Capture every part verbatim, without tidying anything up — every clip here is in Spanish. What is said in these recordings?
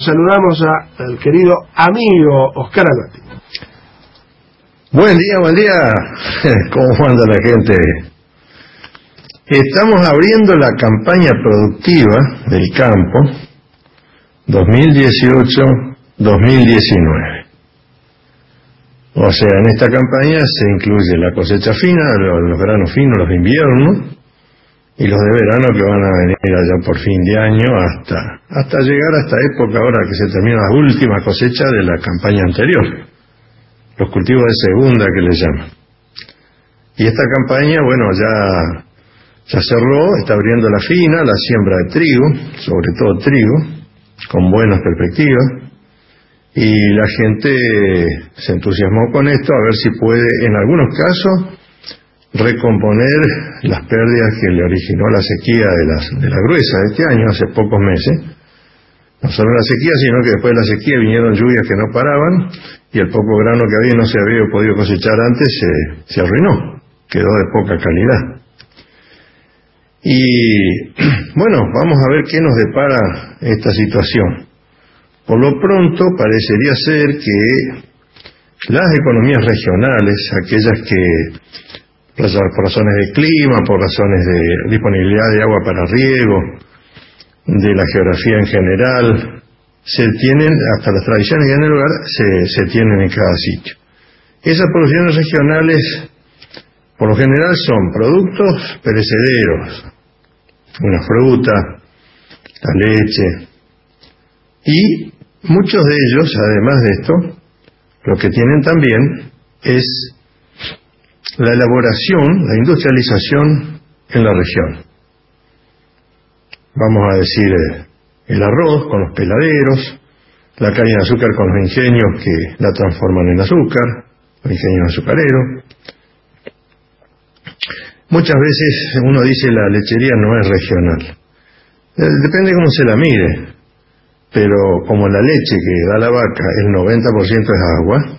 saludamos a, al querido amigo Oscar Alati. Buen día, buen día. ¿Cómo anda la gente? Estamos abriendo la campaña productiva del campo dos mil dieciocho dos mil diecinueve. O sea, en esta campaña se incluye la cosecha fina, los, los granos finos, los de invierno, y los de verano que van a venir allá por fin de año hasta, hasta llegar a esta época ahora que se termina la última cosecha de la campaña anterior. Los cultivos de segunda que le llaman. Y esta campaña, bueno, ya, ya cerró, está abriendo la fina, la siembra de trigo, sobre todo trigo, con buenas perspectivas. Y la gente se entusiasmó con esto, a ver si puede, en algunos casos, recomponer las pérdidas que le originó la sequía de, las, de la gruesa de este año, hace pocos meses. No solo la sequía, sino que después de la sequía vinieron lluvias que no paraban, y el poco grano que había y no se había podido cosechar antes se, se arruinó, quedó de poca calidad. Y bueno, vamos a ver qué nos depara esta situación. Por lo pronto parecería ser que las economías regionales, aquellas que por razones de clima, por razones de disponibilidad de agua para riego, de la geografía en general, se tienen, hasta las tradiciones que hay en el lugar, se, se tienen en cada sitio. Esas producciones regionales, por lo general, son productos perecederos, una fruta, la leche, y muchos de ellos, además de esto, lo que tienen también es la elaboración, la industrialización en la región. Vamos a decir eh, el arroz con los peladeros, la caña de azúcar con los ingenios que la transforman en azúcar, los ingenios azucareros. Muchas veces uno dice la lechería no es regional. Eh, depende cómo se la mire, pero como la leche que da la vaca, el noventa por ciento es agua,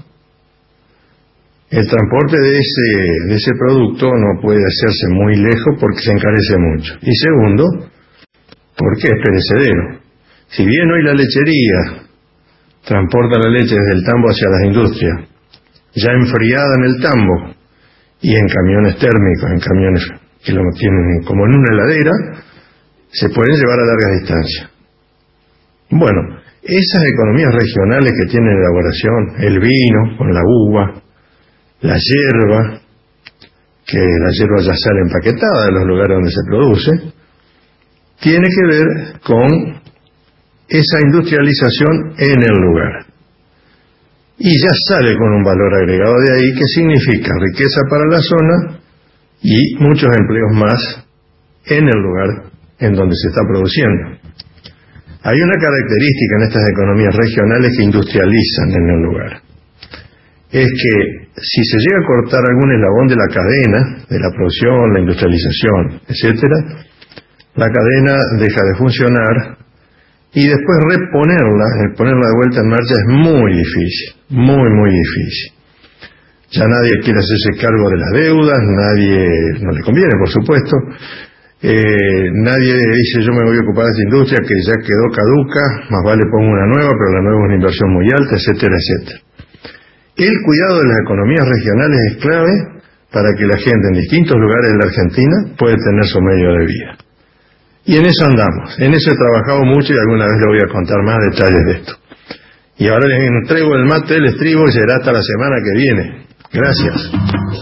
el transporte de ese, de ese producto no puede hacerse muy lejos porque se encarece mucho. Y segundo, porque es perecedero. Si bien hoy la lechería transporta la leche desde el tambo hacia las industrias, ya enfriada en el tambo y en camiones térmicos, en camiones que lo tienen como en una heladera, se pueden llevar a larga distancia. Bueno, esas economías regionales que tienen elaboración, el vino con la uva, la hierba, que la hierba ya sale empaquetada de los lugares donde se produce, tiene que ver con esa industrialización en el lugar. Y ya sale con un valor agregado de ahí que significa riqueza para la zona y muchos empleos más en el lugar en donde se está produciendo. Hay una característica en estas economías regionales que industrializan en el lugar. Es que si se llega a cortar algún eslabón de la cadena, de la producción, la industrialización, etcétera, la cadena deja de funcionar y después reponerla, ponerla de vuelta en marcha es muy difícil, muy, muy difícil. Ya nadie quiere hacerse cargo de las deudas, nadie, no le conviene, por supuesto, eh, nadie dice yo me voy a ocupar de esta industria que ya quedó caduca, más vale pongo una nueva, pero la nueva es una inversión muy alta, etcétera, etcétera. El cuidado de las economías regionales es clave para que la gente en distintos lugares de la Argentina pueda tener su medio de vida. Y en eso andamos, en eso he trabajado mucho y alguna vez le voy a contar más detalles de esto. Y ahora les entrego el mate, el estribo y será hasta la semana que viene. Gracias.